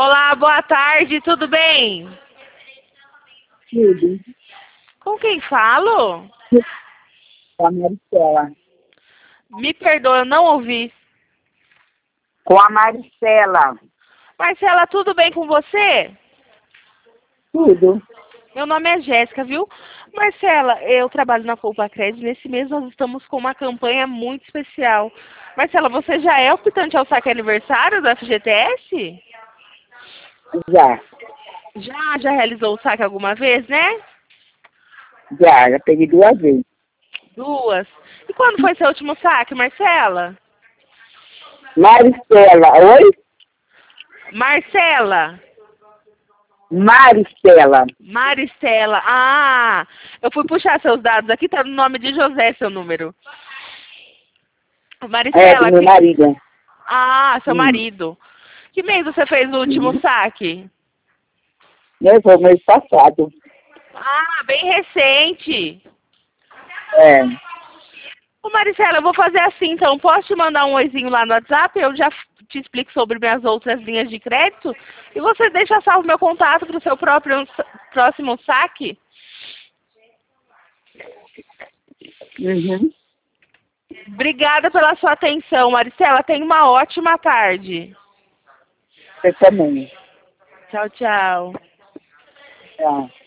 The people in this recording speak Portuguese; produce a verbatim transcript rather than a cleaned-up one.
Olá, boa tarde, tudo bem? Tudo. Com quem falo? Com a Maricela. Me perdoa, eu não ouvi. Com a Maricela. Marcela, tudo bem com você? Tudo. Meu nome é Jéssica, viu? Marcela, eu trabalho na Poupa Crédito. Nesse mês nós estamos com uma campanha muito especial. Marcela, você já é optante ao saque aniversário do F G T S? Já. Já, já realizou o saque alguma vez, né? Já, já peguei duas vezes. Duas. E quando foi seu último saque, Marcela? Maricela, oi? Marcela. Maricela. Maricela. Ah, eu fui puxar seus dados aqui, tá no nome de José seu número. É, Maricela, do meu que... marido. Ah, seu Hum. marido. Que mês você fez o último Uhum. saque? Eu vou mês passado. Ah, bem recente. É. Ô Maricela, eu vou fazer assim então. Posso te mandar um oizinho lá no WhatsApp? Eu já te explico sobre minhas outras linhas de crédito. E você deixa salvo meu contato para o seu próprio próximo saque? Uhum. Obrigada pela sua atenção, Maricela. Tenha uma ótima tarde. Você também. Tchau, tchau. Tá.